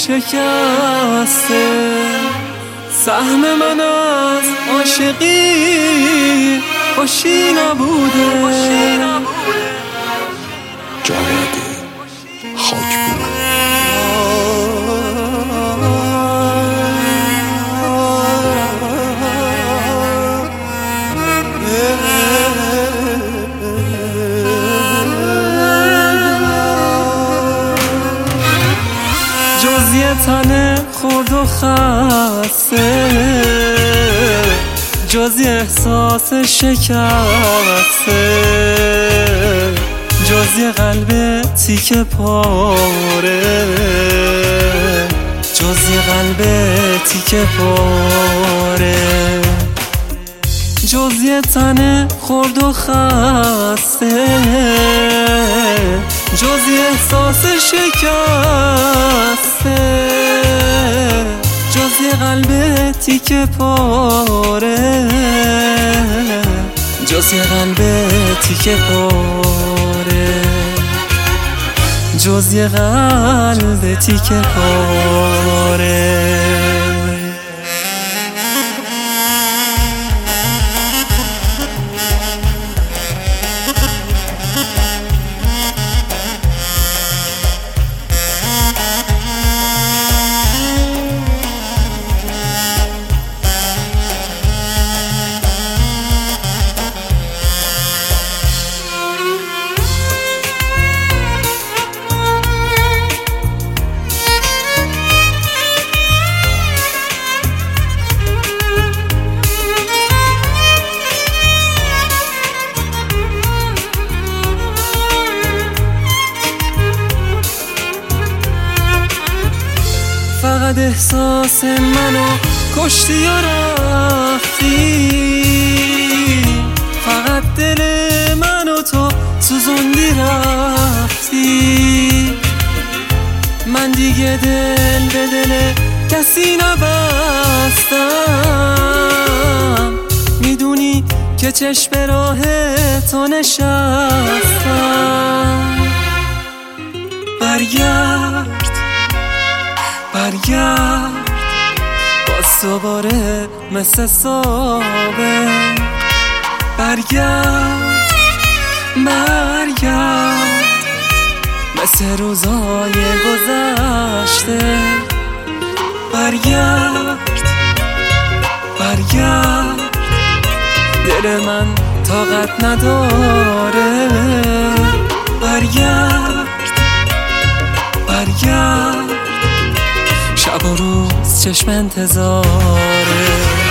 شکسته. سهم من از عاشقی خوشی نبوده، جواد خاکپور. جز یه تن خورد و خسته، جز یه احساس شکسته، جز یه قلب تیکه پاره، جز یه قلب تیکه پاره، جز یه تن خورد و خسته، جز یه احساس شکسته، جز یه قلب تیکه پاره، جز یه قلب تیکه پاره، جز یه قلب تیکه پاره. فقط احساس منو کشتی و رفتی، فقط دل منو تو سوزوندی رفتی. من دیگه دل به دل کسی نبستم، میدونی که چشم به راه تو نشستم. برگرد برگرد باز دوباره مثل سابق، برگرد برگرد مثل روزای گذشته، برگرد برگرد دل من طاقت نداره، برگرد برگرد شب و روز چشم انتظاره.